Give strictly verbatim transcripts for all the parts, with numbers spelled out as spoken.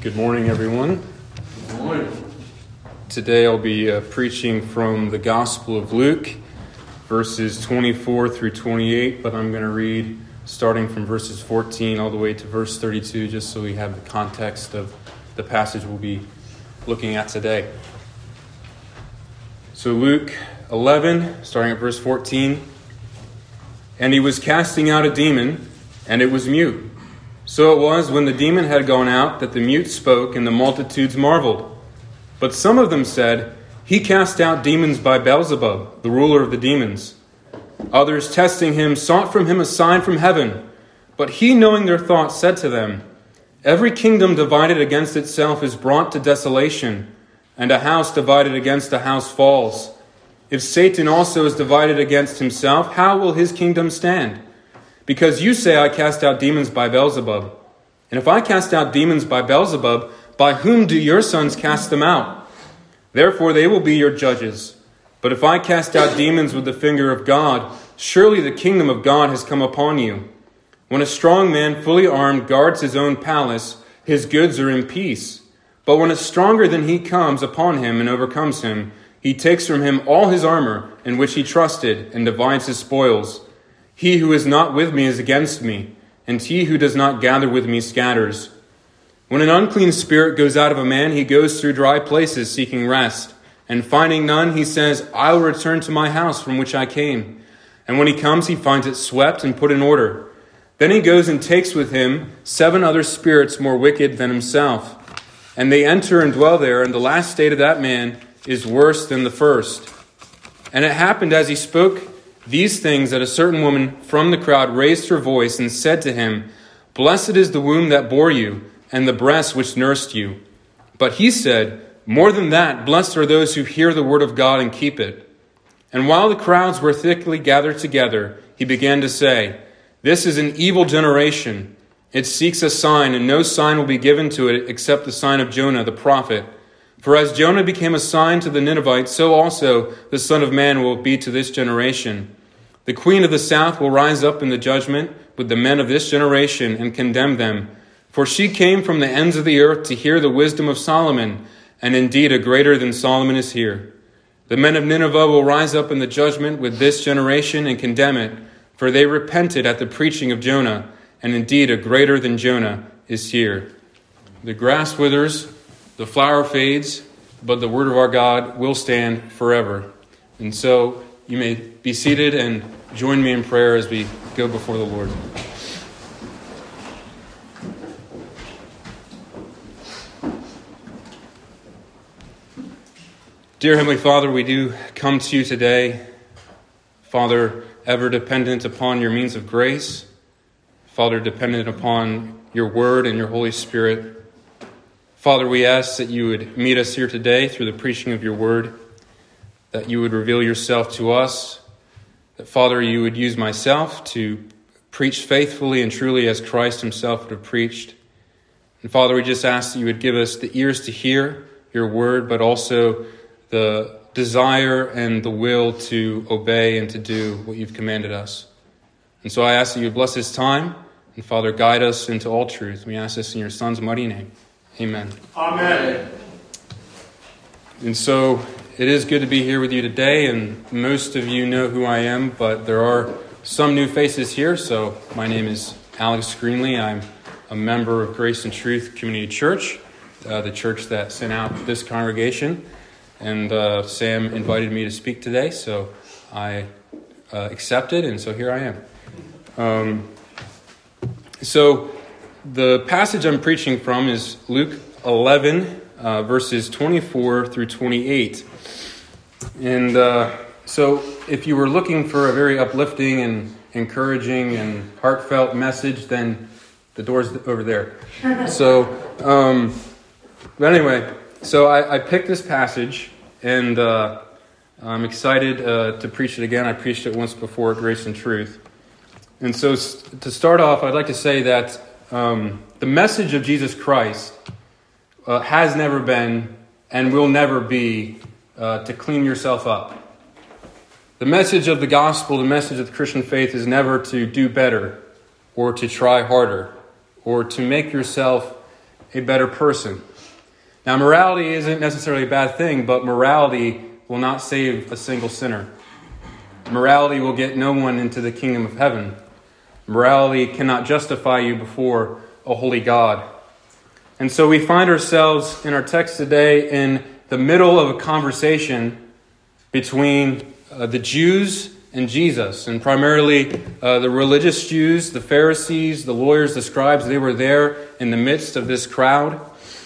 Good morning, everyone. Good morning. Today I'll be uh, preaching from the Gospel of Luke, verses twenty-four through twenty-eight, but I'm going to read starting from verses fourteen all the way to verse thirty-two, just so we have the context of the passage we'll be looking at today. So Luke eleven, starting at verse fourteen, "And he was casting out a demon, and it was mute. So it was, when the demon had gone out, that the mute spoke, and the multitudes marveled. But some of them said, 'He cast out demons by Beelzebub, the ruler of the demons.' Others, testing him, sought from him a sign from heaven. But he, knowing their thoughts, said to them, 'Every kingdom divided against itself is brought to desolation, and a house divided against a house falls. If Satan also is divided against himself, how will his kingdom stand? Because you say, I cast out demons by Beelzebub. And if I cast out demons by Beelzebub, by whom do your sons cast them out? Therefore they will be your judges. But if I cast out demons with the finger of God, surely the kingdom of God has come upon you. When a strong man, fully armed, guards his own palace, his goods are in peace. But when a stronger than he comes upon him and overcomes him, he takes from him all his armor in which he trusted and divides his spoils. He who is not with me is against me, and he who does not gather with me scatters. When an unclean spirit goes out of a man, he goes through dry places seeking rest. And finding none, he says, I will return to my house from which I came. And when he comes, he finds it swept and put in order. Then he goes and takes with him seven other spirits more wicked than himself. And they enter and dwell there, and the last state of that man is worse than the first. And it happened as he spoke these things that a certain woman from the crowd raised her voice and said to him, Blessed is the womb that bore you, and the breast which nursed you. But he said, More than that, blessed are those who hear the word of God and keep it. And while the crowds were thickly gathered together, he began to say, This is an evil generation. It seeks a sign, and no sign will be given to it except the sign of Jonah the prophet. For as Jonah became a sign to the Ninevites, so also the Son of Man will be to this generation. The queen of the south will rise up in the judgment with the men of this generation and condemn them. For she came from the ends of the earth to hear the wisdom of Solomon, and indeed a greater than Solomon is here. The men of Nineveh will rise up in the judgment with this generation and condemn it, for they repented at the preaching of Jonah, and indeed a greater than Jonah is here. The grass withers, the flower fades, but the word of our God will stand forever. And so you may be seated and join me in prayer as we go before the Lord. Dear Heavenly Father, we do come to you today, Father, ever dependent upon your means of grace, Father, dependent upon your word and your Holy Spirit. Father, we ask that you would meet us here today through the preaching of your word, that you would reveal yourself to us, that, Father, you would use myself to preach faithfully and truly as Christ himself would have preached. And, Father, we just ask that you would give us the ears to hear your word, but also the desire and the will to obey and to do what you've commanded us. And so I ask that you would bless this time, and, Father, guide us into all truth. We ask this in your Son's mighty name. Amen. Amen. And so it is good to be here with you today, and most of you know who I am, but there are some new faces here. So my name is Alex Greenlee. I'm a member of Grace and Truth Community Church, uh, the church that sent out this congregation. And uh, Sam invited me to speak today, so I uh, accepted, and so here I am. Um, so the passage I'm preaching from is Luke eleven, uh, verses twenty-four through twenty-eight. And uh, so if you were looking for a very uplifting and encouraging and heartfelt message, then the door's over there. So, um, but anyway, so I, I picked this passage, and uh, I'm excited uh, to preach it again. I preached it once before at Grace and Truth. And so to start off, I'd like to say that um, the message of Jesus Christ uh, has never been and will never be uh, to clean yourself up. The message of the gospel, the message of the Christian faith is never to do better or to try harder or to make yourself a better person. Now, morality isn't necessarily a bad thing, but morality will not save a single sinner. Morality will get no one into the kingdom of heaven. Morality cannot justify you before a holy God. And so we find ourselves in our text today in the middle of a conversation between uh, the Jews and Jesus. And primarily uh, the religious Jews, the Pharisees, the lawyers, the scribes, they were there in the midst of this crowd.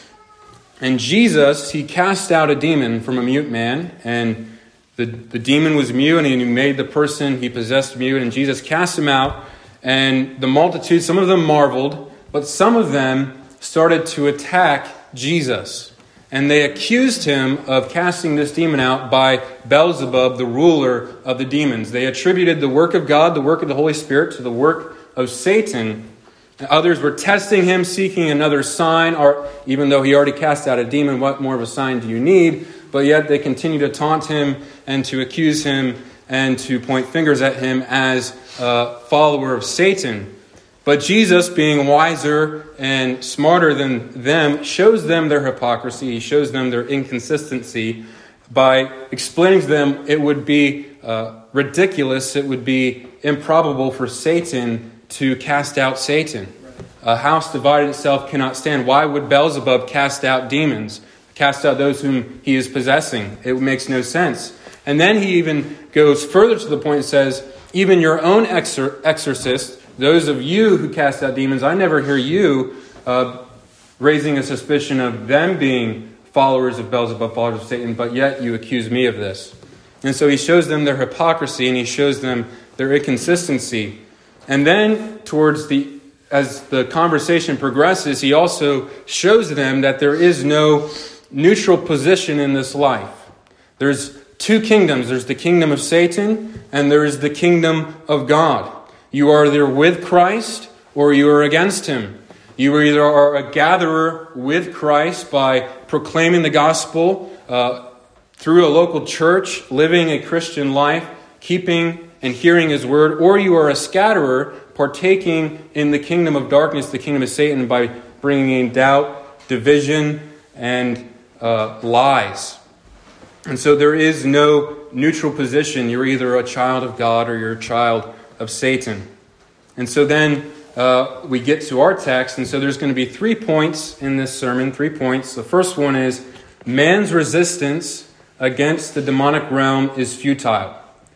And Jesus, he cast out a demon from a mute man, and the, the demon was mute, and he made the person he possessed mute, and Jesus cast him out, and the multitude, some of them marveled, but some of them started to attack Jesus. And they accused him of casting this demon out by Beelzebub, the ruler of the demons. They attributed the work of God, the work of the Holy Spirit, to the work of Satan. And others were testing him, seeking another sign, or even though he already cast out a demon, what more of a sign do you need? But yet they continue to taunt him and to accuse him and to point fingers at him as a follower of Satan. But Jesus, being wiser and smarter than them, shows them their hypocrisy. He shows them their inconsistency by explaining to them it would be uh, ridiculous, it would be improbable for Satan to cast out Satan. A house divided itself cannot stand. Why would Beelzebub cast out demons, cast out those whom he is possessing? It makes no sense. And then he even goes further to the point and says, even your own exor- exorcists, those of you who cast out demons, I never hear you uh, raising a suspicion of them being followers of Beelzebub, followers of Satan, but yet you accuse me of this. And so he shows them their hypocrisy and he shows them their inconsistency. And then towards the, as the conversation progresses, he also shows them that there is no neutral position in this life. There's two kingdoms. There's the kingdom of Satan and there is the kingdom of God. You are either with Christ or you are against him. You either are a gatherer with Christ by proclaiming the gospel uh, through a local church, living a Christian life, keeping and hearing his word, or you are a scatterer partaking in the kingdom of darkness, the kingdom of Satan, by bringing in doubt, division, and uh, lies. And so there is no neutral position. You're either a child of God or you're a child of Satan. And so then uh, we get to our text, and so there's going to be three points in this sermon, three points. The first one is man's resistance against the demonic realm is futile.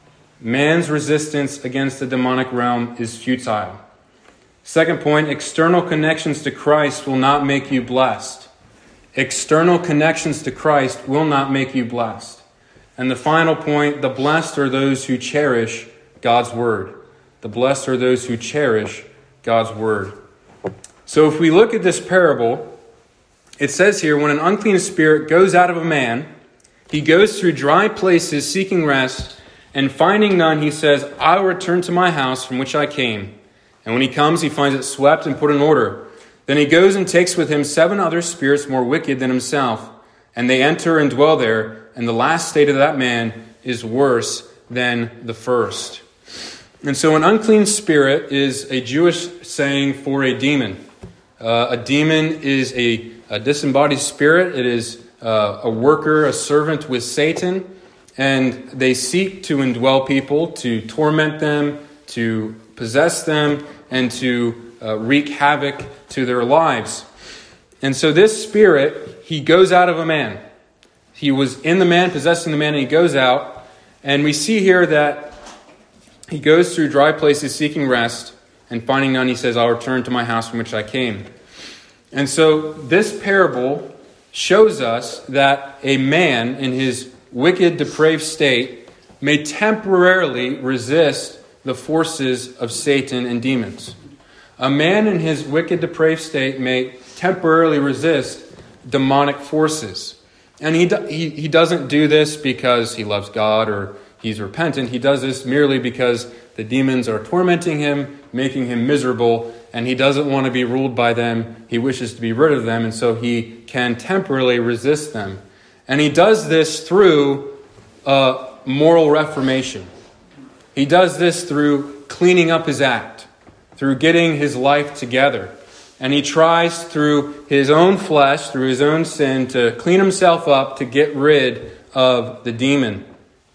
Man's resistance against the demonic realm is futile. Second point, external connections to Christ will not make you blessed. External connections to Christ will not make you blessed. And the final point, the blessed are those who cherish God's word. The blessed are those who cherish God's word. So if we look at this parable, it says here, when an unclean spirit goes out of a man, he goes through dry places seeking rest, and finding none, he says, I will return to my house from which I came. And when he comes, he finds it swept and put in order. Then he goes and takes with him seven other spirits more wicked than himself, and they enter and dwell there, and the last state of that man is worse than the first. And so an unclean spirit is a Jewish saying for a demon. Uh, a demon is a, a disembodied spirit. It is uh, a worker, a servant with Satan. And they seek to indwell people, to torment them, to possess them, and to uh, wreak havoc to their lives. And so this spirit, he goes out of a man. He was in the man, possessing the man, and he goes out. And we see here that he goes through dry places seeking rest, and finding none, he says, I'll return to my house from which I came. And so this parable shows us that a man in his wicked, depraved state may temporarily resist the forces of Satan and demons. A man in his wicked, depraved state may temporarily resist demonic forces. And he, do, he, he doesn't do this because he loves God or he's repentant. He does this merely because the demons are tormenting him, making him miserable, and he doesn't want to be ruled by them. He wishes to be rid of them, and so he can temporarily resist them. And he does this through uh, moral reformation. He does this through cleaning up his act, through getting his life together, and he tries through his own flesh, through his own sin, to clean himself up, to get rid of the demon.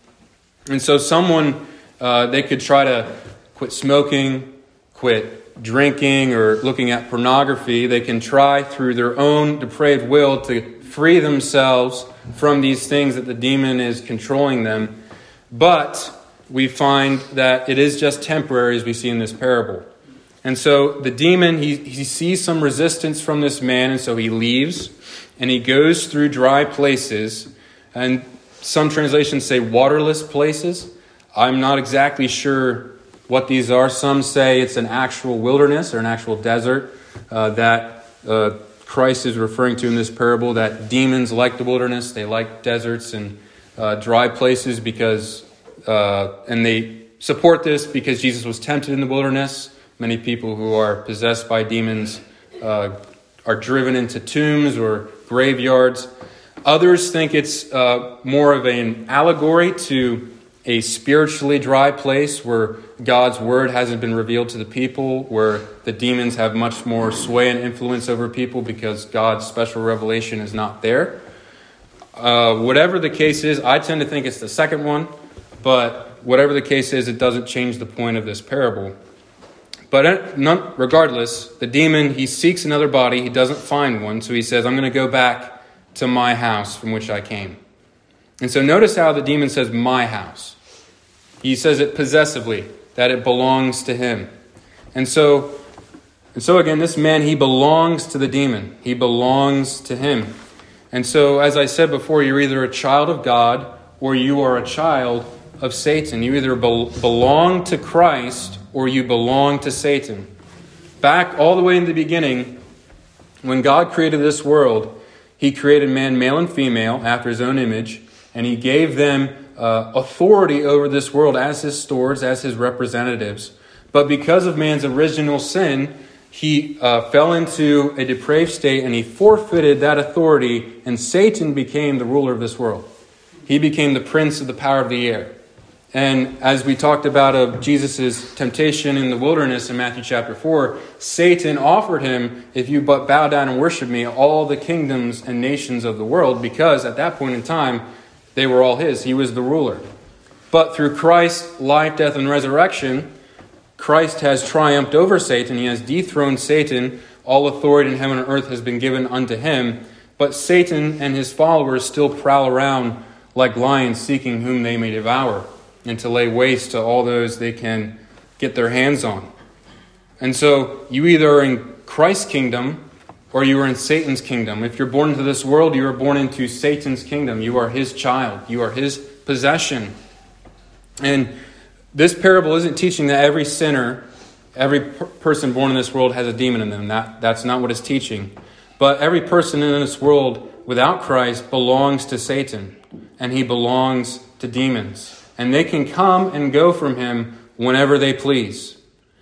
And so someone, uh, they could try to quit smoking, quit drinking, or looking at pornography. They can try through their own depraved will to free themselves from these things that the demon is controlling them. But we find that it is just temporary, as we see in this parable. And so the demon, he, he sees some resistance from this man, and so he leaves, and he goes through dry places, and some translations say waterless places. I'm not exactly sure what these are. Some say it's an actual wilderness or an actual desert uh, that uh, Christ is referring to in this parable, that demons like the wilderness. They like deserts and uh, dry places because, uh, and they support this because Jesus was tempted in the wilderness. Many people who are possessed by demons uh, are driven into tombs or graveyards. Others think it's uh, more of an allegory to a spiritually dry place where God's word hasn't been revealed to the people, where the demons have much more sway and influence over people because God's special revelation is not there. Uh, whatever the case is, I tend to think it's the second one, but whatever the case is, it doesn't change the point of this parable. But none, regardless, the demon, he seeks another body. He doesn't find one, so he says, I'm going to go back to my house from which I came. And so notice how the demon says, my house. He says it possessively, that it belongs to him. And so, and so again, this man, he belongs to the demon. He belongs to him. And so, as I said before, you're either a child of God or you are a child of Satan. You either be- belong to Christ or you belong to Satan. Back all the way in the beginning, when God created this world, he created man, male and female, after his own image, and he gave them uh, authority over this world as his stewards, as his representatives. But because of man's original sin, he uh, fell into a depraved state and he forfeited that authority, and Satan became the ruler of this world. He became the prince of the power of the air. And as we talked about of Jesus' temptation in the wilderness in Matthew chapter four, Satan offered him, if you but bow down and worship me, all the kingdoms and nations of the world, because at that point in time, they were all his. He was the ruler. But through Christ's life, death, and resurrection, Christ has triumphed over Satan. He has dethroned Satan. All authority in heaven and earth has been given unto him. But Satan and his followers still prowl around like lions, seeking whom they may devour, and to lay waste to all those they can get their hands on. And so you either are in Christ's kingdom or you are in Satan's kingdom. If you're born into this world, you are born into Satan's kingdom. You are his child. You are his possession. And this parable isn't teaching that every sinner, every per- person born in this world has a demon in them. That, that's not what it's teaching. But every person in this world without Christ belongs to Satan, and he belongs to demons. And they can come and go from him whenever they please.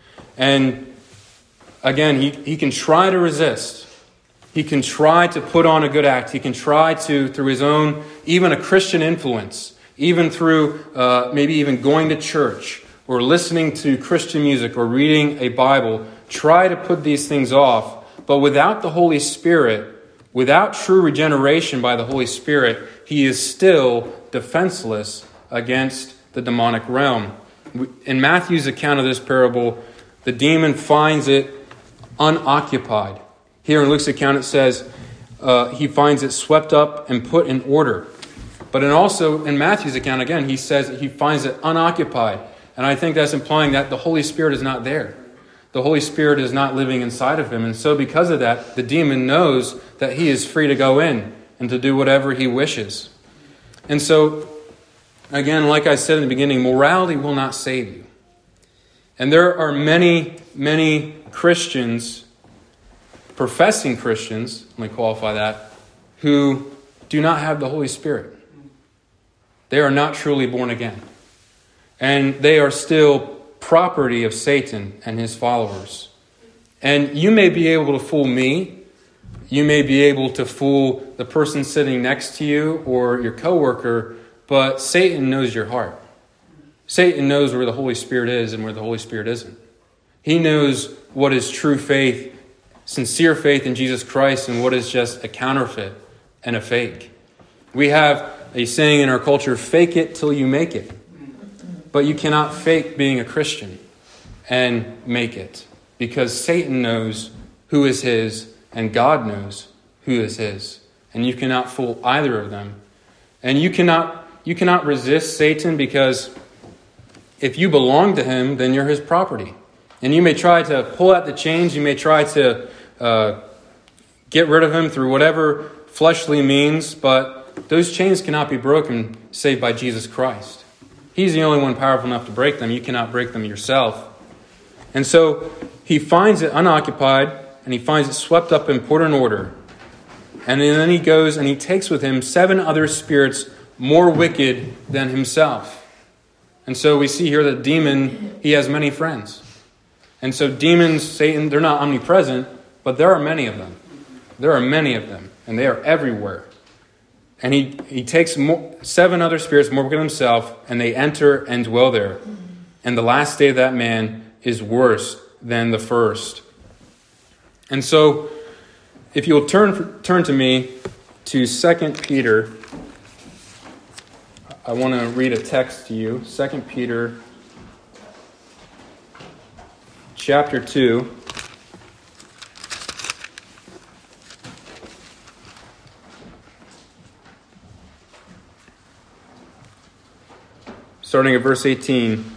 And again, he, he can try to resist. He can try to put on a good act. He can try to, through his own, even a Christian influence, even through uh, maybe even going to church or listening to Christian music or reading a Bible, try to put these things off. But without the Holy Spirit, without true regeneration by the Holy Spirit, he is still defenseless against the demonic realm. In Matthew's account of this parable, the demon finds it unoccupied. Here in Luke's account it says uh, he finds it swept up and put in order. But in also in Matthew's account, again, he says that he finds it unoccupied. And I think that's implying that the Holy Spirit is not there. The Holy Spirit is not living inside of him. And so because of that, the demon knows that he is free to go in and to do whatever he wishes. And so, again, like I said in the beginning, morality will not save you. And there are many, many Christians, professing Christians, let me qualify that, who do not have the Holy Spirit. They are not truly born again. And they are still property of Satan and his followers. And you may be able to fool me. You may be able to fool the person sitting next to you or your coworker, but Satan knows your heart. Satan knows where the Holy Spirit is and where the Holy Spirit isn't. He knows what is true faith sincere faith in Jesus Christ and what is just a counterfeit and a fake. We have a saying in our culture, fake it till you make it. But you cannot fake being a Christian and make it, because Satan knows who is his and God knows who is his. And you cannot fool either of them. And you cannot you cannot resist Satan, because if you belong to him, then you're his property. And you may try to pull out the chains, you may try to uh, get rid of him through whatever fleshly means, but those chains cannot be broken save by Jesus Christ. He's the only one powerful enough to break them. You cannot break them yourself. And so he finds it unoccupied, and he finds it swept up and put in order. And then he goes and he takes with him seven other spirits more wicked than himself. And so we see here that demon, he has many friends. And so demons, Satan, they're not omnipresent, but there are many of them. There are many of them, and they are everywhere. And he, he takes more, seven other spirits more wicked than himself, and they enter and dwell there. And the last day of that man is worse than the first. And so, if you'll turn turn to me to Second Peter, I want to read a text to you. Second Peter chapter two. Starting at verse eighteen.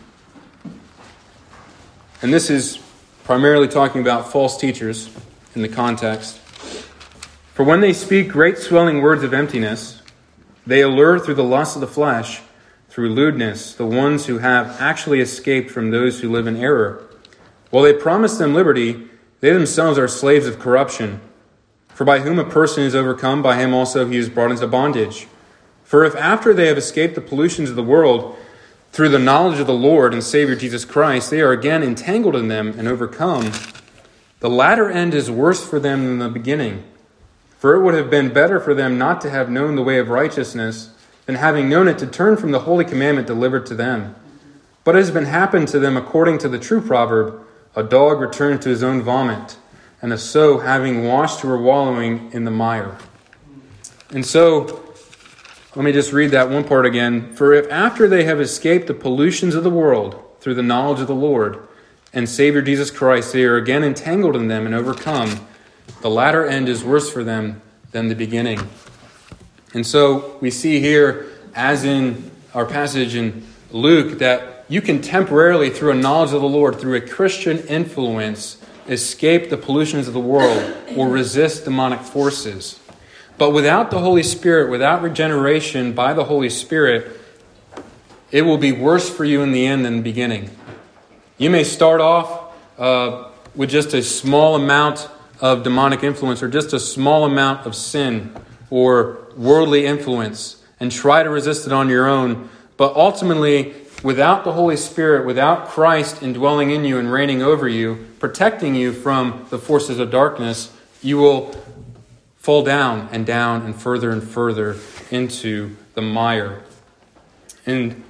And this is primarily talking about false teachers in the context. For when they speak great swelling words of emptiness, they allure through the lust of the flesh, through lewdness, the ones who have actually escaped from those who live in error. While they promise them liberty, they themselves are slaves of corruption. For by whom a person is overcome, by him also he is brought into bondage. For if after they have escaped the pollutions of the world, through the knowledge of the Lord and Savior Jesus Christ, they are again entangled in them and overcome, the latter end is worse for them than the beginning. For it would have been better for them not to have known the way of righteousness than having known it to turn from the holy commandment delivered to them. But it has been happened to them according to the true proverb, a dog returned to his own vomit, and a sow having washed her wallowing in the mire. And so, let me just read that one part again. For if after they have escaped the pollutions of the world through the knowledge of the Lord and Savior Jesus Christ, they are again entangled in them and overcome, the latter end is worse for them than the beginning. And so we see here, as in our passage in Luke, that you can temporarily, through a knowledge of the Lord, through a Christian influence, escape the pollutions of the world or resist demonic forces. But without the Holy Spirit, without regeneration by the Holy Spirit, it will be worse for you in the end than the beginning. You may start off uh, with just a small amount of demonic influence or just a small amount of sin or worldly influence and try to resist it on your own. But ultimately, without the Holy Spirit, without Christ indwelling in you and reigning over you, protecting you from the forces of darkness, you will fall down and down and further and further into the mire. And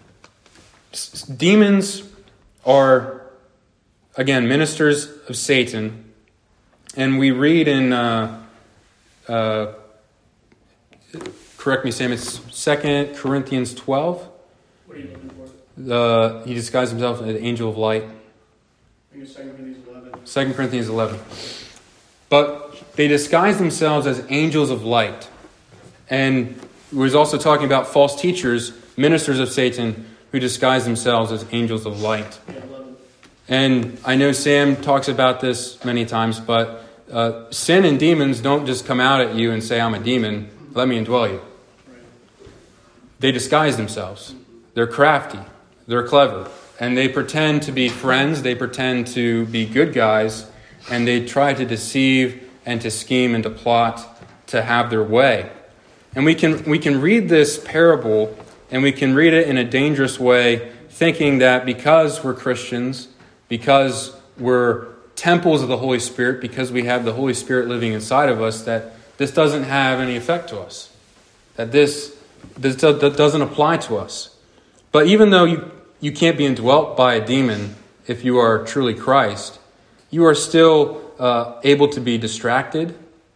demons are, again, ministers of Satan. And we read in, uh, uh, correct me, Sam, it's Second Corinthians twelve. What are you looking for? Uh, he disguised himself as an angel of light. I think it's Second Corinthians eleven. Second Corinthians eleven. But they disguise themselves as angels of light. And we was also talking about false teachers, ministers of Satan, who disguise themselves as angels of light. Yeah, eleven. And I know Sam talks about this many times, but uh, sin and demons don't just come out at you and say, I'm a demon, let me indwell you. Right. They disguise themselves. They're crafty. They're clever. And they pretend to be friends. They pretend to be good guys. And they try to deceive and to scheme and to plot to have their way. And we can we can read this parable and we can read it in a dangerous way, thinking that because we're Christians, because we're temples of the Holy Spirit, because we have the Holy Spirit living inside of us, that this doesn't have any effect to us. That this, this doesn't apply to us. But even though you, you can't be indwelt by a demon if you are truly Christ, you are still uh, able to be distracted,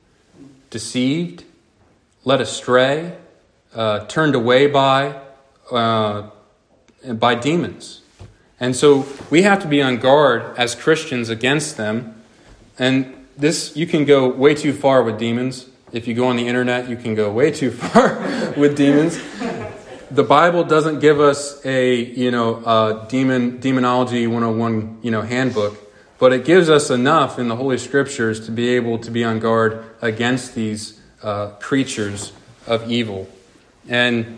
deceived, led astray, uh, turned away by, uh, by demons. And so we have to be on guard as Christians against them. And this, you can go way too far with demons. If you go on the internet, you can go way too far with demons. The Bible doesn't give us a, you know, uh, demon demonology one oh one, you know, handbook, but it gives us enough in the Holy Scriptures to be able to be on guard against these uh, creatures of evil. And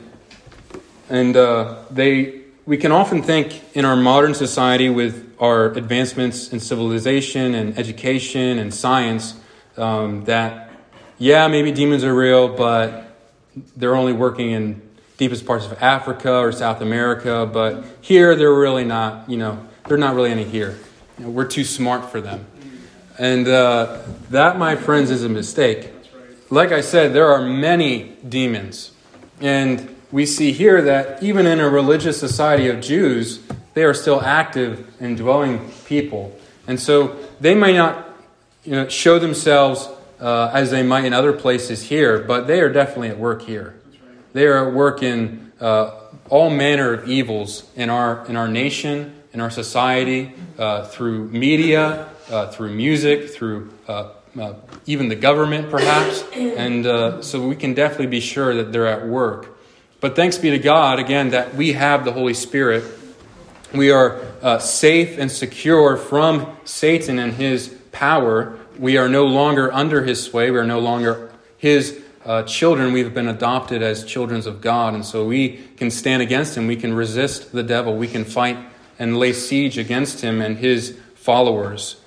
and uh, they we can often think in our modern society with our advancements in civilization and education and science um, that, yeah, maybe demons are real, but they're only working in deepest parts of Africa or South America, but here they're really not, you know, they're not really any here. You know, we're too smart for them. And uh, that, my friends, is a mistake. Like I said, there are many demons. And we see here that even in a religious society of Jews, they are still active and dwelling people. And so they may not, you know, show themselves uh, as they might in other places here, but they are definitely at work here. They are at work in uh, all manner of evils in our in our nation, in our society, uh, through media, uh, through music, through uh, uh, even the government, perhaps. And uh, so we can definitely be sure that they're at work. But thanks be to God, again, that we have the Holy Spirit. We are uh, safe and secure from Satan and his power. We are no longer under his sway. We are no longer his Uh, children. We've been adopted as children of God, and so we can stand against him. We can resist the devil. We can fight and lay siege against him and his followers.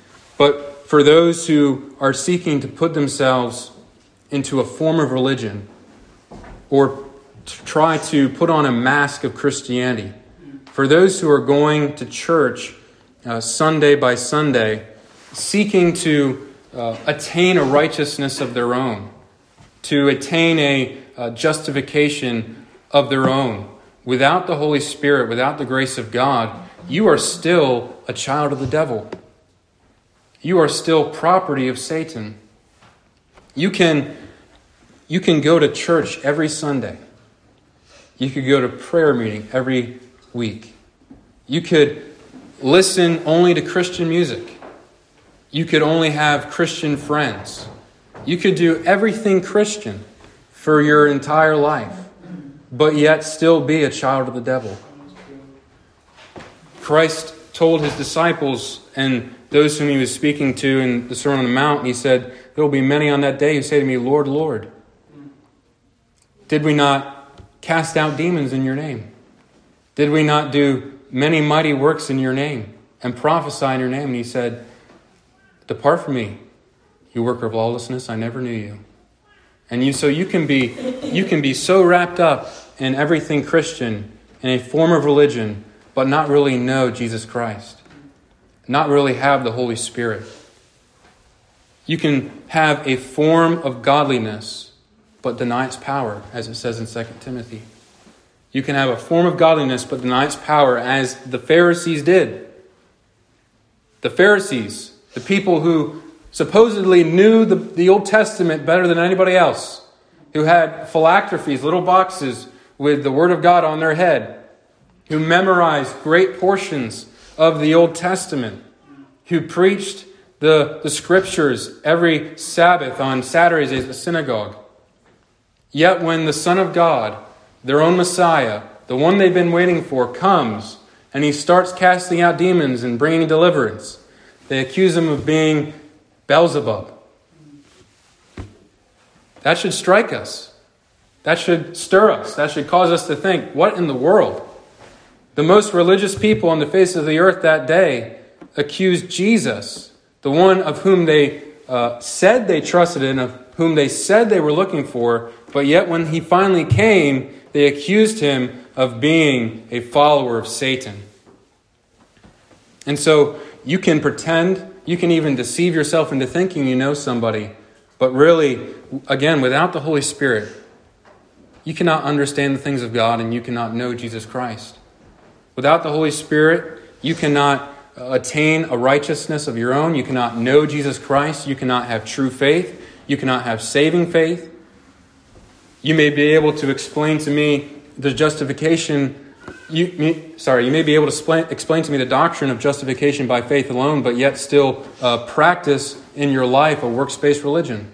But for those who are seeking to put themselves into a form of religion or to try to put on a mask of Christianity, for those who are going to church uh, Sunday by Sunday, seeking to uh, attain a righteousness of their own, to attain a uh, justification of their own. Without the Holy Spirit, without the grace of God, you are still a child of the devil. You are still property of Satan. You can, you can go to church every Sunday. You could go to prayer meeting every week. You could listen only to Christian music. You could only have Christian friends. You could do everything Christian for your entire life, but yet still be a child of the devil. Christ told his disciples and those whom he was speaking to in the Sermon on the Mount, he said, there will be many on that day who say to me, Lord, Lord, did we not cast out demons in your name? Did we not do many mighty works in your name and prophesy in your name? And he said, depart from me, you worker of lawlessness, I never knew you. And you, so you can be, you can be so wrapped up in everything Christian, in a form of religion, but not really know Jesus Christ, not really have the Holy Spirit. You can have a form of godliness, but deny its power, as it says in Second Timothy. You can have a form of godliness, but deny its power, as the Pharisees did. The Pharisees, the people who supposedly knew the, the Old Testament better than anybody else, who had phylacteries, little boxes with the Word of God on their head, who memorized great portions of the Old Testament, who preached the, the Scriptures every Sabbath on Saturdays at the synagogue. Yet when the Son of God, their own Messiah, the one they've been waiting for, comes and he starts casting out demons and bringing deliverance, they accuse him of being Beelzebub. That should strike us. That should stir us. That should cause us to think, what in the world? The most religious people on the face of the earth that day accused Jesus, the one of whom they uh, said they trusted in, of whom they said they were looking for, but yet when he finally came, they accused him of being a follower of Satan. And so you can pretend, you can even deceive yourself into thinking you know somebody, but really, again, without the Holy Spirit, you cannot understand the things of God and you cannot know Jesus Christ. Without the Holy Spirit, you cannot attain a righteousness of your own. You cannot know Jesus Christ. You cannot have true faith. You cannot have saving faith. You may be able to explain to me the justification. You, me, sorry, you may be able to explain, explain to me the doctrine of justification by faith alone, but yet still uh, practice in your life a works-based religion.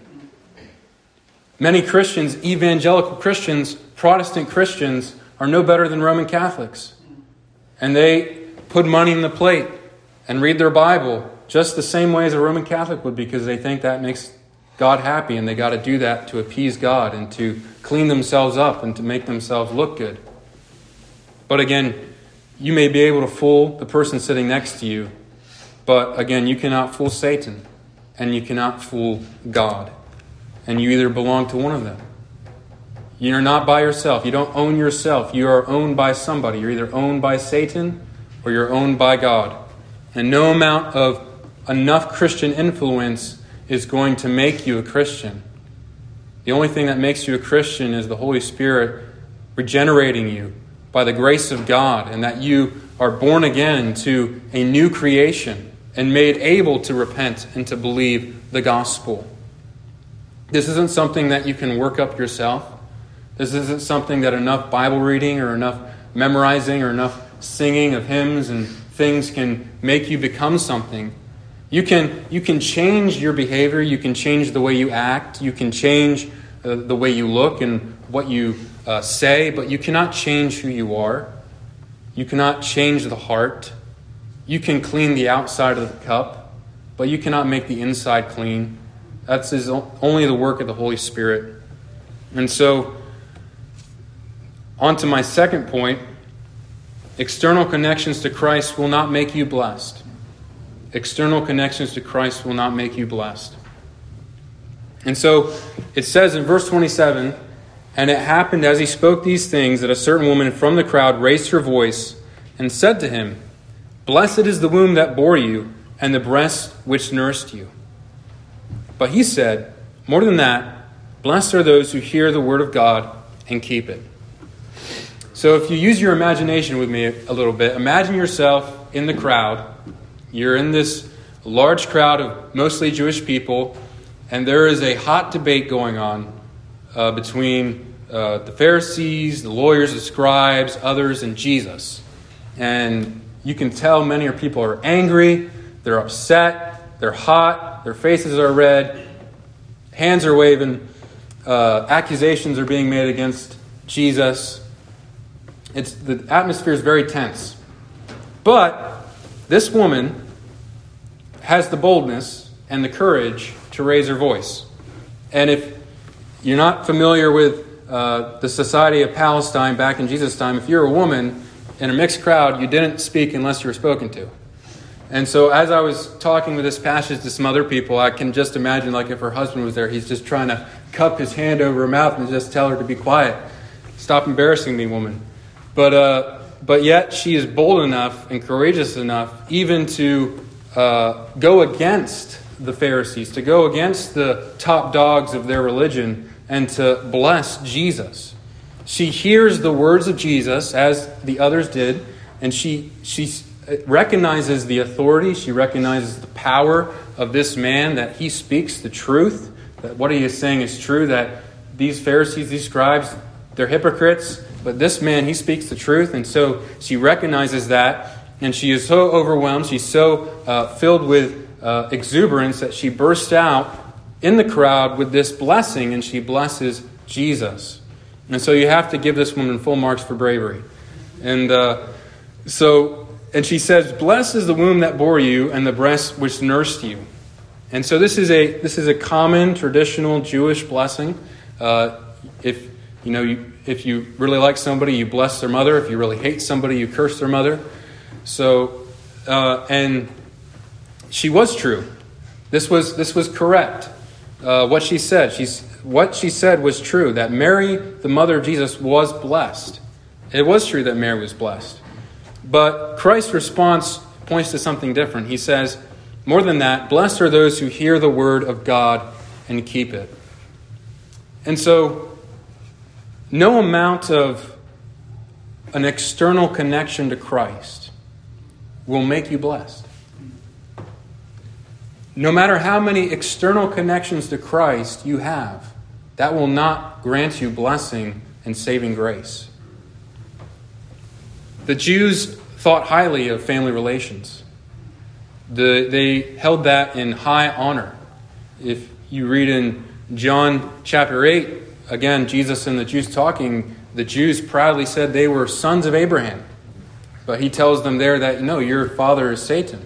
Many Christians, evangelical Christians, Protestant Christians, are no better than Roman Catholics. And they put money in the plate and read their Bible just the same way as a Roman Catholic would, because they think that makes God happy, and they got to do that to appease God and to clean themselves up and to make themselves look good. But again, you may be able to fool the person sitting next to you, but again, you cannot fool Satan and you cannot fool God. And you either belong to one of them. You're not by yourself. You don't own yourself. You are owned by somebody. You're either owned by Satan or you're owned by God. And no amount of enough Christian influence is going to make you a Christian. The only thing that makes you a Christian is the Holy Spirit regenerating you by the grace of God, and that you are born again into a new creation and made able to repent and to believe the gospel. This isn't something that you can work up yourself. This isn't something that enough Bible reading or enough memorizing or enough singing of hymns and things can make you become something. You can you can change your behavior. You can change the way you act. You can change uh, the way you look and what you uh, say, but you cannot change who you are. You cannot change the heart. You can clean the outside of the cup, but you cannot make the inside clean. That's is only the work of the Holy Spirit. And so, on to my second point, external connections to Christ will not make you blessed. External connections to Christ will not make you blessed. And so, it says in verse twenty-seven, "And it happened as he spoke these things that a certain woman from the crowd raised her voice and said to him, 'Blessed is the womb that bore you, and the breast which nursed you.' But he said, 'More than that, blessed are those who hear the word of God and keep it.'" So if you use your imagination with me a little bit, imagine yourself in the crowd. You're in this large crowd of mostly Jewish people, and there is a hot debate going on uh, between uh, the Pharisees, the lawyers, the scribes, others, and Jesus. And you can tell many people are angry, they're upset, they're hot, their faces are red, hands are waving, uh, accusations are being made against Jesus. It's the atmosphere is very tense. But this woman has the boldness and the courage to raise her voice. And if you're not familiar with uh, the society of Palestine back in Jesus' time, if you're a woman in a mixed crowd, you didn't speak unless you were spoken to. And so as I was talking with this passage to some other people, I can just imagine, like, if her husband was there, he's just trying to cup his hand over her mouth and just tell her to be quiet. Stop embarrassing me, woman. But uh, but yet she is bold enough and courageous enough even to uh, go against the Pharisees, to go against the top dogs of their religion, and to bless Jesus. She hears the words of Jesus, as the others did, and she she recognizes the authority, she recognizes the power of this man, that he speaks the truth, that what he is saying is true, that these Pharisees, these scribes, they're hypocrites, but this man, he speaks the truth. And so she recognizes that, and she is so overwhelmed, she's so uh, filled with uh, exuberance that she bursts out in the crowd with this blessing, and she blesses Jesus. And so you have to give this woman full marks for bravery. And uh, so, and she says, "Blessed is the womb that bore you, and the breast which nursed you." And so this is a this is a common traditional Jewish blessing. Uh, if you know, you, if you really like somebody, you bless their mother. If you really hate somebody, you curse their mother. So, uh, and she was true. This was this was correct. Uh, what she said, she's what she said was true. That Mary, the mother of Jesus, was blessed. It was true that Mary was blessed. But Christ's response points to something different. He says, "More than that, blessed are those who hear the word of God and keep it." And so, no amount of an external connection to Christ will make you blessed. no matter how many external connections to Christ you have, that will not grant you blessing and saving grace. The Jews thought highly of family relations. The, they held that in high honor. If you read in John chapter eight, again, Jesus and the Jews talking, the Jews proudly said they were sons of Abraham. But he tells them there that, no, your father is Satan.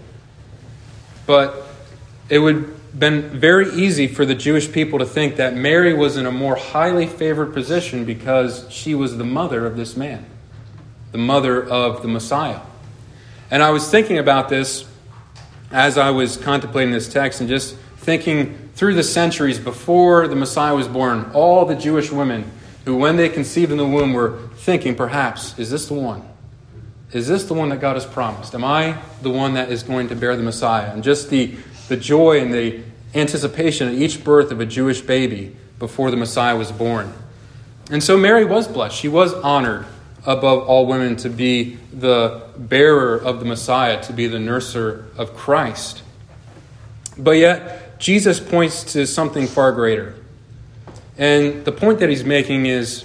But it would have been very easy for the Jewish people to think that Mary was in a more highly favored position because she was the mother of this man, the mother of the Messiah. And I was thinking about this as I was contemplating this text and just thinking through the centuries before the Messiah was born, all the Jewish women who, when they conceived in the womb, were thinking, perhaps, is this the one? Is this the one that God has promised? Am I the one that is going to bear the Messiah? And just the, the joy and the anticipation at each birth of a Jewish baby before the Messiah was born. And so Mary was blessed. She was honored above all women to be the bearer of the Messiah, to be the nurser of Christ. But yet, Jesus points to something far greater. And the point that he's making is,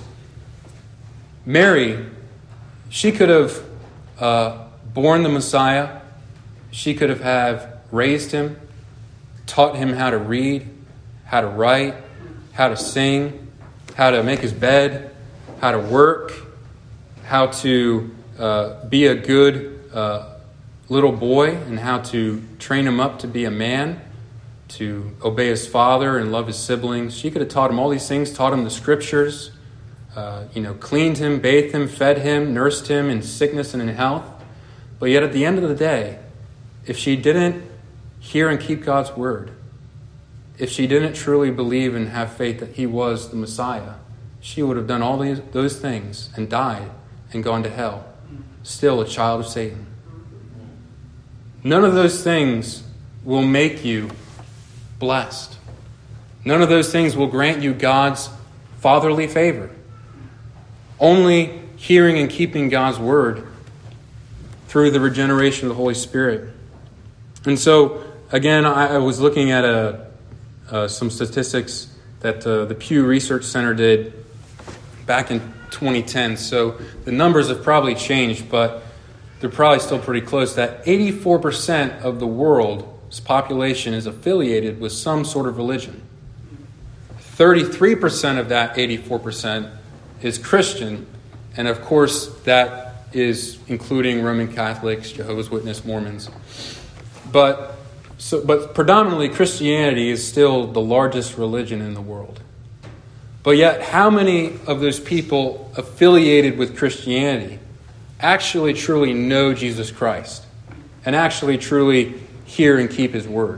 Mary, she could have uh, born the Messiah. She could have, have raised him, taught him how to read, how to write, how to sing, how to make his bed, how to work, how to uh, be a good uh, little boy, and how to train him up to be a man, to obey his father and love his siblings. She could have taught him all these things, taught him the scriptures, uh, you know, cleaned him, bathed him, fed him, nursed him in sickness and in health. But yet at the end of the day, if she didn't hear and keep God's word, if she didn't truly believe and have faith that he was the Messiah, she would have done all these, those things and died and gone to hell, still a child of Satan. None of those things will make you blessed. None of those things will grant you God's fatherly favor. Only hearing and keeping God's word through the regeneration of the Holy Spirit. And so, again, I, I was looking at a, uh, some statistics that uh, the Pew Research Center did back in twenty ten. So the numbers have probably changed, but they're probably still pretty close. That eighty-four percent of the world's population is affiliated with some sort of religion. thirty-three percent of that eighty-four percent is Christian. And of course, that is including Roman Catholics, Jehovah's Witnesses, Mormons. But so, but predominantly Christianity is still the largest religion in the world. But yet, how many of those people affiliated with Christianity actually truly know Jesus Christ and actually truly hear and keep his word?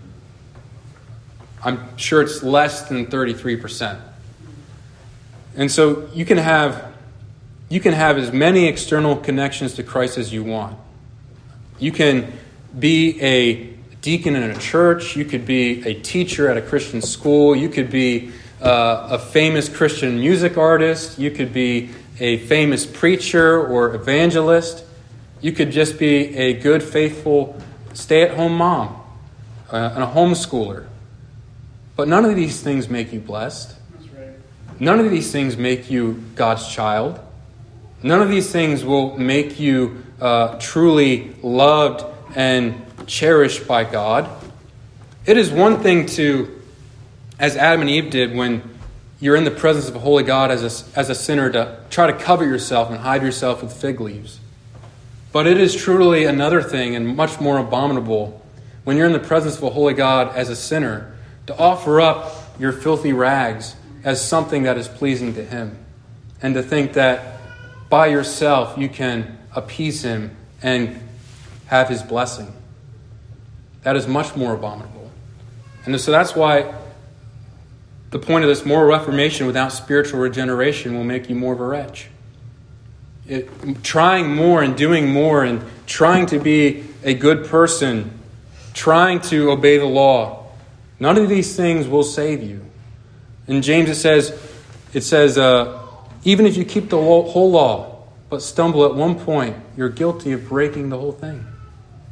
I'm sure it's less than thirty-three percent. And so you can have you can have as many external connections to Christ as you want. You can be a deacon in a church. You could be a teacher at a Christian school. You could be uh, a famous Christian music artist. You could be a famous preacher or evangelist. You could just be a good, faithful, stay-at-home mom uh, and a homeschooler. But none of these things make you blessed. That's right. None of these things make you God's child. None of these things will make you uh, truly loved and cherished by God. It is one thing to, as Adam and Eve did when you're in the presence of a holy God as a, as a sinner, to try to cover yourself and hide yourself with fig leaves. But it is truly another thing and much more abominable when you're in the presence of a holy God as a sinner to offer up your filthy rags as something that is pleasing to him, and to think that by yourself you can appease him and have his blessing. That is much more abominable. And so that's why the point of this moral reformation without spiritual regeneration will make you more of a wretch. It, trying more and doing more and trying to be a good person, trying to obey the law, none of these things will save you. In James it says, it says, uh, even if you keep the whole law, but stumble at one point, you're guilty of breaking the whole thing.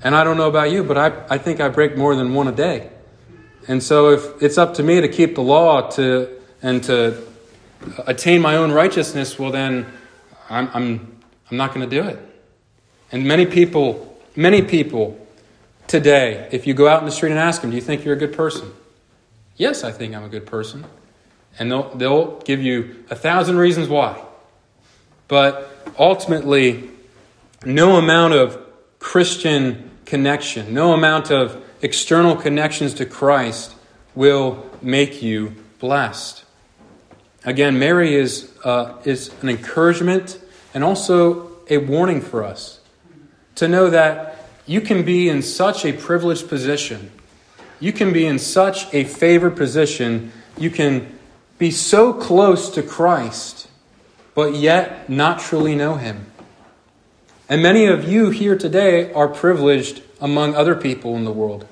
And I don't know about you, but I, I think I break more than one a day. And so if it's up to me to keep the law to and to attain my own righteousness, well then I'm I'm I'm not going to do it. And many people, many people today, if you go out in the street and ask them, do you think you're a good person? Yes, I think I'm a good person. And they'll they'll give you a thousand reasons why. But ultimately, no amount of Christian connection, no amount of external connections to Christ will make you blessed. Again, Mary is uh, is an encouragement and also a warning for us to know that you can be in such a privileged position. You can be in such a favored position. You can be so close to Christ, but yet not truly know Him. And many of you here today are privileged among other people in the world.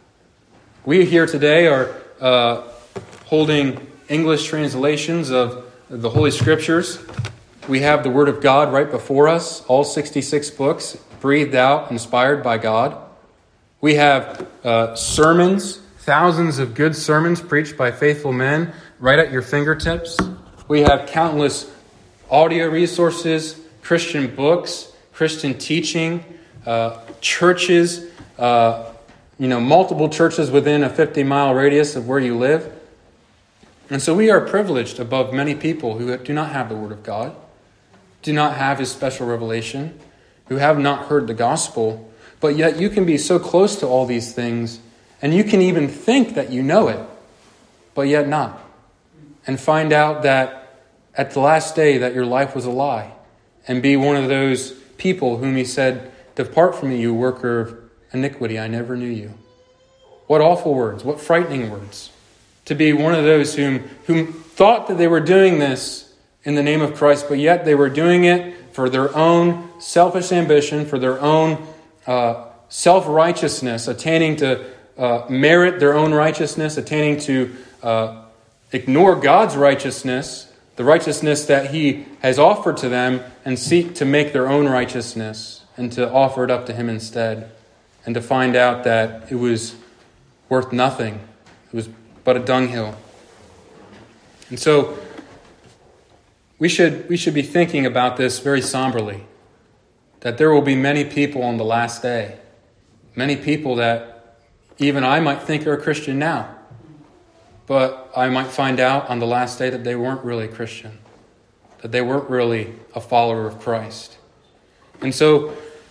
We here today are uh, holding English translations of the Holy Scriptures. We have the Word of God right before us, all sixty-six books, breathed out, inspired by God. We have uh, sermons, thousands of good sermons preached by faithful men right at your fingertips. We have countless audio resources, Christian books, Christian teaching, uh, churches, uh, you know, multiple churches within a fifty-mile radius of where you live. And so we are privileged above many people who do not have the Word of God, do not have His special revelation, who have not heard the gospel, but yet you can be so close to all these things, and you can even think that you know it, but yet not. And find out that at the last day that your life was a lie, and be one of those people whom He said, "Depart from me, you worker of iniquity, I never knew you." What awful words, what frightening words. To be one of those whom, whom thought that they were doing this in the name of Christ, but yet they were doing it for their own selfish ambition, for their own uh, self-righteousness, attaining to uh, merit their own righteousness, attaining to uh, ignore God's righteousness, the righteousness that He has offered to them, and seek to make their own righteousness and to offer it up to Him instead, and to find out that it was worth nothing. It was but a dunghill. And so we should we should be thinking about this very somberly, that there will be many people on the last day, many people that even I might think are a Christian now, but I might find out on the last day that they weren't really a Christian, that they weren't really a follower of Christ. And so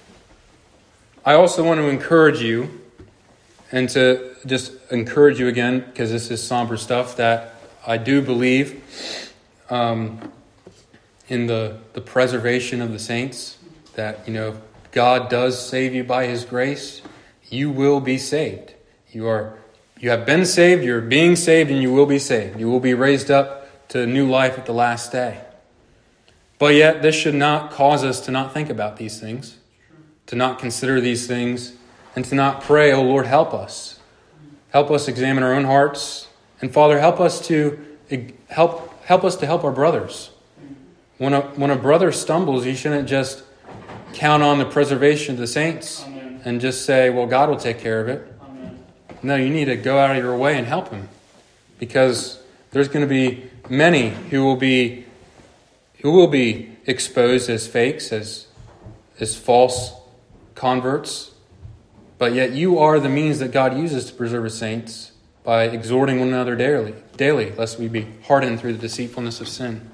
I also want to encourage you, and to just encourage you again, because this is somber stuff, that I do believe um, in the, the preservation of the saints, that, you know, God does save you by His grace. You will be saved. You are, you have been saved, you're being saved, and you will be saved. You will be raised up to new life at the last day. But yet, this should not cause us to not think about these things, to not consider these things, and to not pray, "Oh Lord, help us. Help us examine our own hearts. And Father, help us to help help us to help our brothers." When a when a brother stumbles, you shouldn't just count on the preservation of the saints. Amen. And just say, "Well, God will take care of it." Amen. No, you need to go out of your way and help him, because there's going to be many who will be who will be exposed as fakes, as as false converts. But yet you are the means that God uses to preserve His saints by exhorting one another daily, daily, lest we be hardened through the deceitfulness of sin.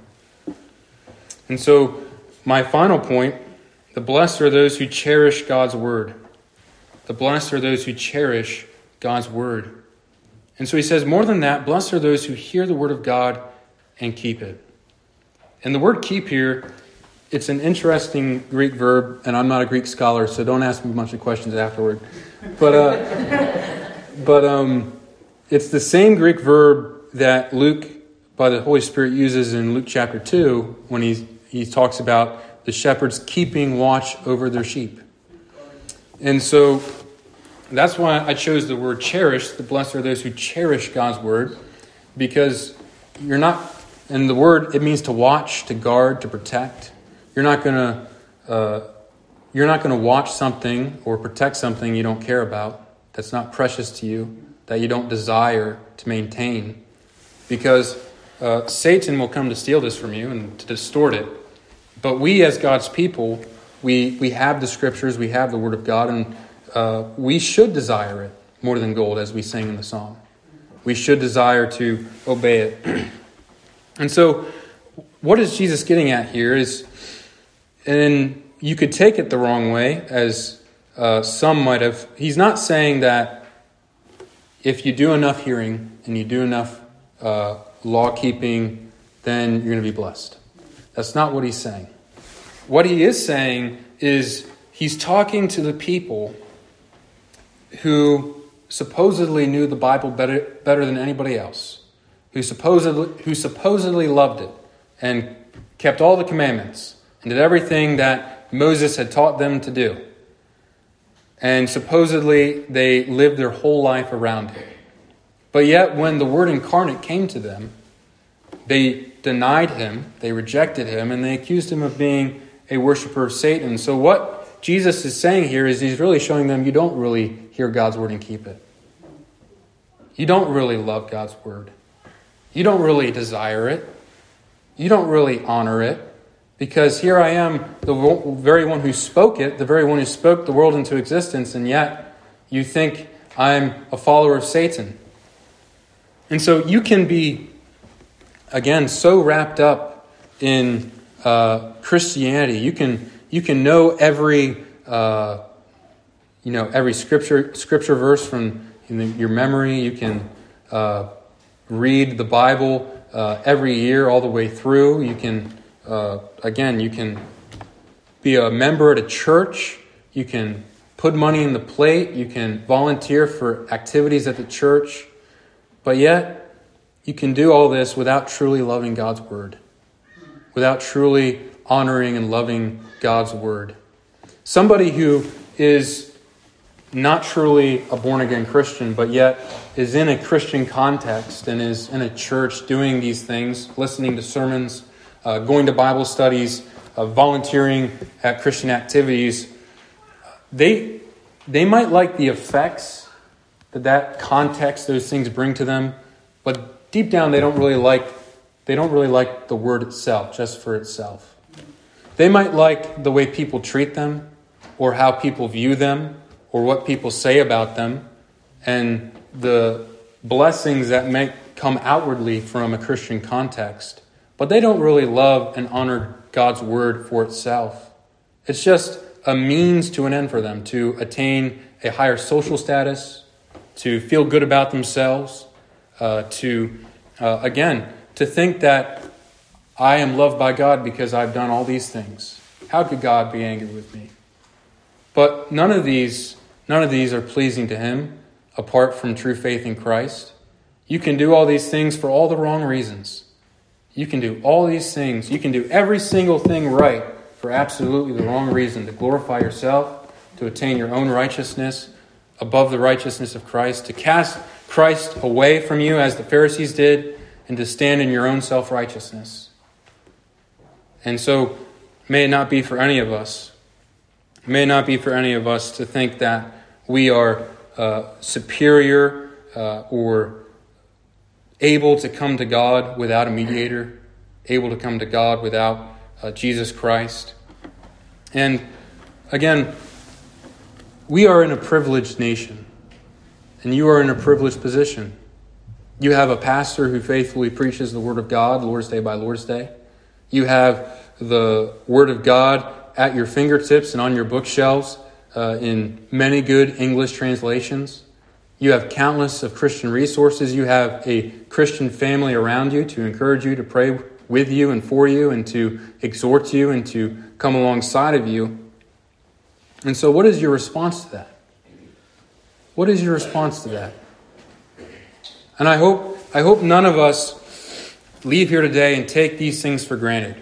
And so, my final point, the blessed are those who cherish God's word. The blessed are those who cherish God's word. And so he says, more than that, blessed are those who hear the word of God and keep it. And the word keep here, it's an interesting Greek verb, and I'm not a Greek scholar, so don't ask me a bunch of questions afterward. But uh, but um, it's the same Greek verb that Luke, by the Holy Spirit, uses in Luke chapter two when he he talks about the shepherds keeping watch over their sheep. And so that's why I chose the word cherish. The blessed are those who cherish God's word, because you're not, and the word, it means to watch, to guard, to protect. You're not going to uh, you're not going to watch something or protect something you don't care about, that's not precious to you, that you don't desire to maintain. Because uh, Satan will come to steal this from you and to distort it. But we as God's people, we, we have the Scriptures, we have the Word of God, and uh, we should desire it more than gold, as we sang in the psalm. We should desire to obey it. And so, what is Jesus getting at here is, and you could take it the wrong way, as uh, some might have. He's not saying that if you do enough hearing and you do enough uh, law keeping, then you're going to be blessed. That's not what he's saying. What he is saying is he's talking to the people who supposedly knew the Bible better better than anybody else, who supposedly who supposedly loved it and kept all the commandments and did everything that Moses had taught them to do. And supposedly they lived their whole life around it. But yet when the Word incarnate came to them, they denied him, they rejected him, and they accused him of being a worshiper of Satan. So what Jesus is saying here is he's really showing them you don't really hear God's Word and keep it. You don't really love God's Word. You don't really desire it. You don't really honor it. Because here I am, the very one who spoke it, the very one who spoke the world into existence, and yet you think I'm a follower of Satan. And so you can be, again, so wrapped up in uh, Christianity. You can you can know every uh, you know every scripture scripture verse from your memory. You can uh, read the Bible uh, every year all the way through. You can uh, again you can be a member at a church. You can put money in the plate. You can volunteer for activities at the church. But yet, you can do all this without truly loving God's Word, without truly honoring and loving God's Word. Somebody who is not truly a born-again Christian, but yet is in a Christian context and is in a church doing these things, listening to sermons, uh, going to Bible studies, uh, volunteering at Christian activities, they they might like the effects that that context, those things bring to them, but deep down they don't really like they don't really like the Word itself, just for itself. They might like the way people treat them, or how people view them, or what people say about them, and the blessings that may come outwardly from a Christian context. But they don't really love and honor God's Word for itself. It's just a means to an end for them to attain a higher social status, to feel good about themselves, uh, to, uh, again, to think that I am loved by God because I've done all these things. How could God be angry with me? But none of these, none of these are pleasing to Him apart from true faith in Christ. You can do all these things for all the wrong reasons. You can do all these things. You can do every single thing right for absolutely the wrong reason, to glorify yourself, to attain your own righteousness above the righteousness of Christ, to cast Christ away from you as the Pharisees did, and to stand in your own self-righteousness. And so, may it not be for any of us, may it not be for any of us to think that we are uh, superior uh, or able to come to God without a mediator, able to come to God without uh, Jesus Christ. And again, we are in a privileged nation, and you are in a privileged position. You have a pastor who faithfully preaches the Word of God, Lord's Day by Lord's Day. You have the Word of God at your fingertips and on your bookshelves uh, in many good English translations. You have countless of Christian resources. You have a Christian family around you to encourage you, to pray with you and for you, and to exhort you and to come alongside of you. And so what is your response to that? What is your response to that? And I hope I hope none of us leave here today and take these things for granted.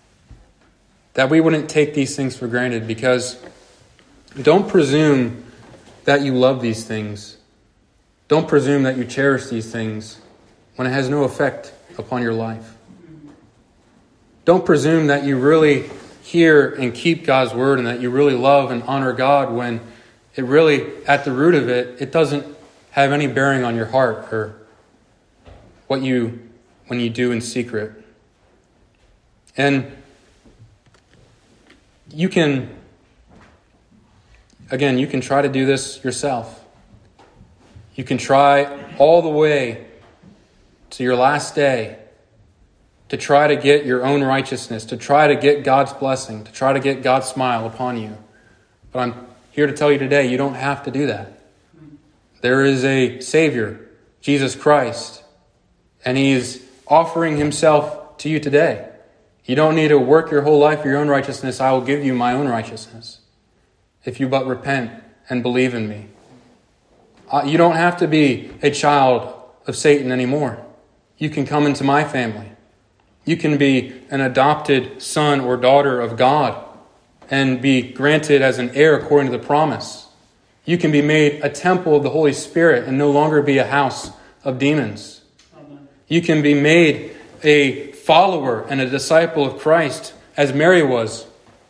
That we wouldn't take these things for granted, because don't presume that you love these things. Don't presume that you cherish these things when it has no effect upon your life. Don't presume that you really hear and keep God's word and that you really love and honor God when it really, at the root of it, it doesn't have any bearing on your heart or what you, when you do in secret. And you can, again, you can try to do this yourself. You can try all the way to your last day to try to get your own righteousness, to try to get God's blessing, to try to get God's smile upon you. But I'm here to tell you today, you don't have to do that. There is a Savior, Jesus Christ, and He's offering Himself to you today. You don't need to work your whole life for your own righteousness. I will give you my own righteousness if you but repent and believe in me. Uh, you don't have to be a child of Satan anymore. You can come into my family. You can be an adopted son or daughter of God and be granted as an heir according to the promise. You can be made a temple of the Holy Spirit and no longer be a house of demons. Amen. You can be made a follower and a disciple of Christ as Mary was.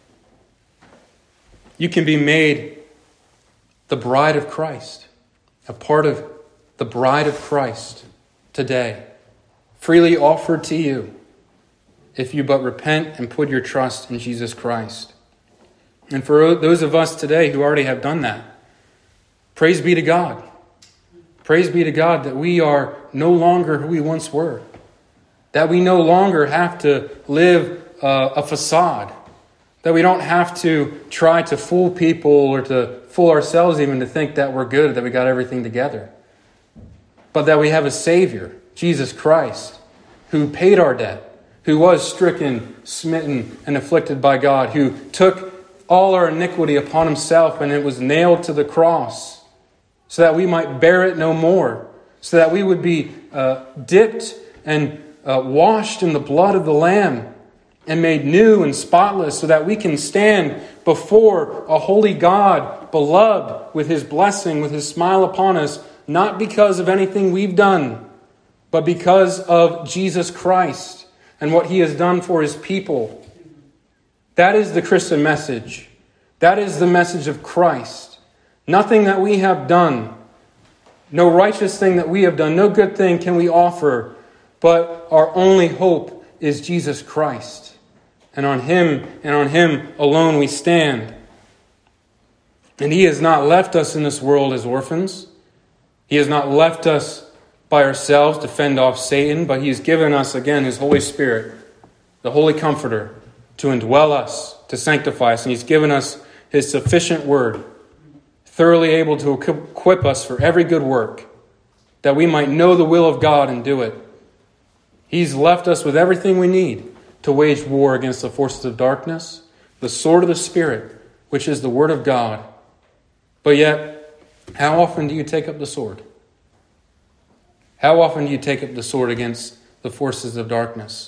You can be made the bride of Christ, a part of the bride of Christ today, freely offered to you if you but repent and put your trust in Jesus Christ. And for those of us today who already have done that, praise be to God. Praise be to God that we are no longer who we once were. That we no longer have to live uh, a facade. That we don't have to try to fool people or to fool ourselves even to think that we're good, that we got everything together. But that we have a Savior, Jesus Christ, who paid our debt, who was stricken, smitten, and afflicted by God, who took all our iniquity upon Himself and it was nailed to the cross so that we might bear it no more, so that we would be uh, dipped and uh, washed in the blood of the Lamb and made new and spotless so that we can stand before a holy God, beloved with His blessing, with His smile upon us, not because of anything we've done, but because of Jesus Christ and what He has done for His people. That is the Christian message. That is the message of Christ. Nothing that we have done, no righteous thing that we have done, no good thing can we offer, but our only hope is Jesus Christ. And on Him and on Him alone we stand. And He has not left us in this world as orphans. He has not left us by ourselves to fend off Satan, but He has given us, again, His Holy Spirit, the Holy Comforter, to indwell us, to sanctify us. And He's given us His sufficient word, thoroughly able to equip us for every good work, that we might know the will of God and do it. He's left us with everything we need to wage war against the forces of darkness, the sword of the Spirit, which is the Word of God. But yet, how often do you take up the sword? How often do you take up the sword against the forces of darkness?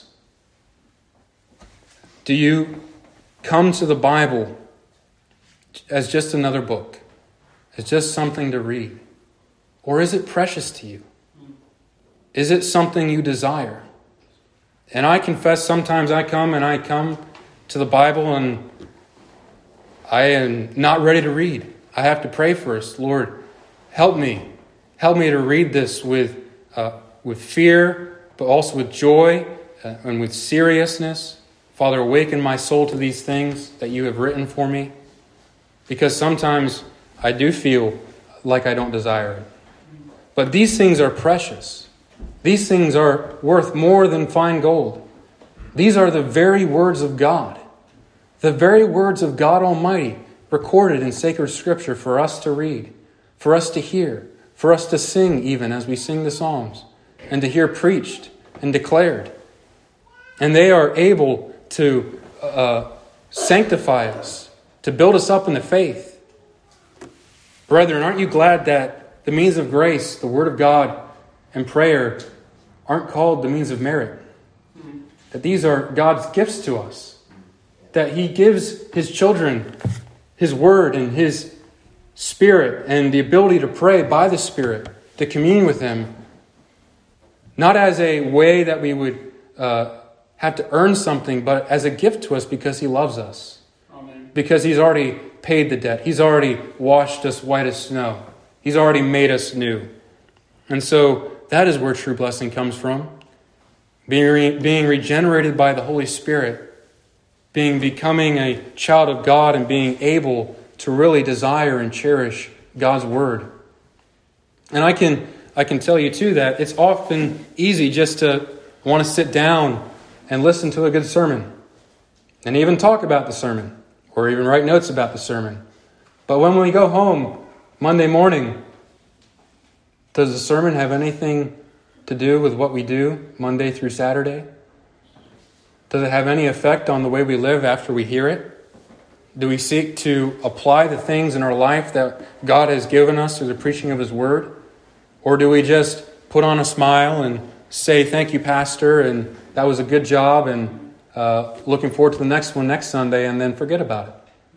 Do you come to the Bible as just another book, as just something to read? Or is it precious to you? Is it something you desire? And I confess sometimes I come and I come to the Bible and I am not ready to read. I have to pray first. Lord, help me. Help me to read this with uh, with fear, but also with joy uh, and with seriousness. Father, awaken my soul to these things that you have written for me. Because sometimes I do feel like I don't desire it. But these things are precious. These things are worth more than fine gold. These are the very words of God. The very words of God Almighty recorded in sacred Scripture for us to read, for us to hear, for us to sing even as we sing the Psalms, and to hear preached and declared. And they are able to uh, sanctify us, to build us up in the faith. Brethren, aren't you glad that the means of grace, the Word of God, and prayer aren't called the means of merit? That these are God's gifts to us. That He gives His children His Word and His Spirit and the ability to pray by the Spirit, to commune with Him, not as a way that we would uh, have to earn something, but as a gift to us because he loves us. Amen. Because he's already paid the debt. He's already washed us white as snow. He's already made us new. And so that is where true blessing comes from. Being, re- being regenerated by the Holy Spirit. Being becoming a child of God and being able to really desire and cherish God's word. And I can I can tell you too that it's often easy just to want to sit down and listen to a good sermon. And even talk about the sermon. Or even write notes about the sermon. But when we go home Monday morning, does the sermon have anything to do with what we do Monday through Saturday? Does it have any effect on the way we live after we hear it? Do we seek to apply the things in our life that God has given us through the preaching of his word? Or do we just put on a smile and say, thank you, Pastor, and that was a good job, and uh, looking forward to the next one next Sunday, and then forget about it?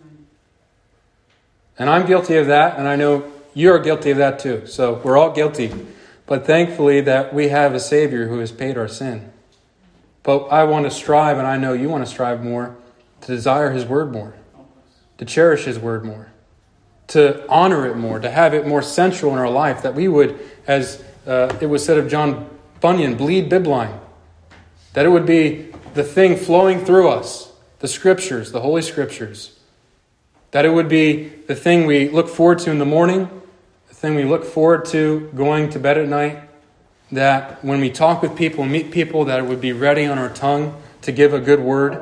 And I'm guilty of that, and I know you're guilty of that too. So we're all guilty. But thankfully that we have a Savior who has paid our sin. But I want to strive, and I know you want to strive more, to desire his word more, to cherish his word more, to honor it more, to have it more central in our life, that we would, as uh, it was said of John Bunyan, bleed bibline, that it would be the thing flowing through us, the scriptures, the Holy Scriptures, that it would be the thing we look forward to in the morning, the thing we look forward to going to bed at night, that when we talk with people and meet people, that it would be ready on our tongue to give a good word.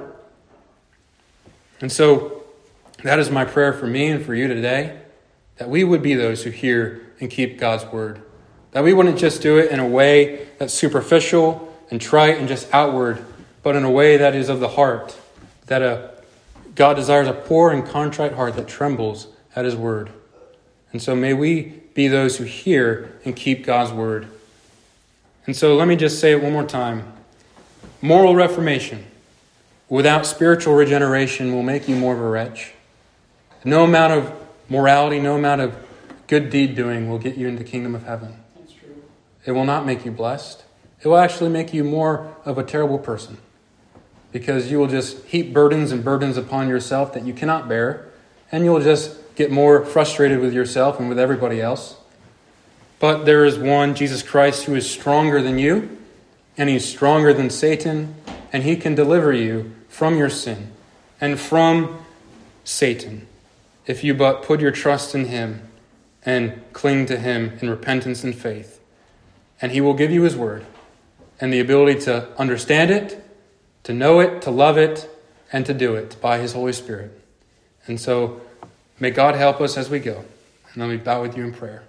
And so that is my prayer for me and for you today, that we would be those who hear and keep God's word. That we wouldn't just do it in a way that's superficial and trite and just outward, but in a way that is of the heart. That a, God desires a poor and contrite heart that trembles at his word. And so may we be those who hear and keep God's word. And so let me just say it one more time. Moral reformation without spiritual regeneration will make you more of a wretch. No amount of morality, no amount of good deed doing will get you into the kingdom of heaven. That's true. It will not make you blessed. It will actually make you more of a terrible person. Because you will just heap burdens and burdens upon yourself that you cannot bear. And you'll just get more frustrated with yourself and with everybody else. But there is one, Jesus Christ, who is stronger than you, and he's stronger than Satan, and he can deliver you from your sin and from Satan if you but put your trust in him and cling to him in repentance and faith. And he will give you his word and the ability to understand it, to know it, to love it, and to do it by his Holy Spirit. And so may God help us as we go. And let me bow with you in prayer.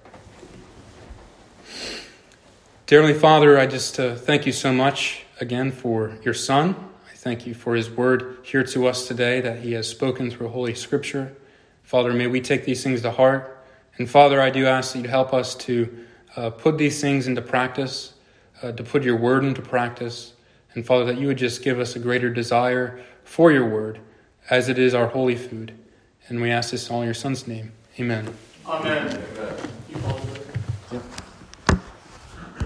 Dear Heavenly Father, I just uh, thank you so much again for your Son. I thank you for his word here to us today that he has spoken through Holy Scripture. Father, may we take these things to heart. And Father, I do ask that you help us to uh, put these things into practice, uh, to put your word into practice. And Father, that you would just give us a greater desire for your word as it is our holy food. And we ask this all in your Son's name. Amen. Amen. Amen.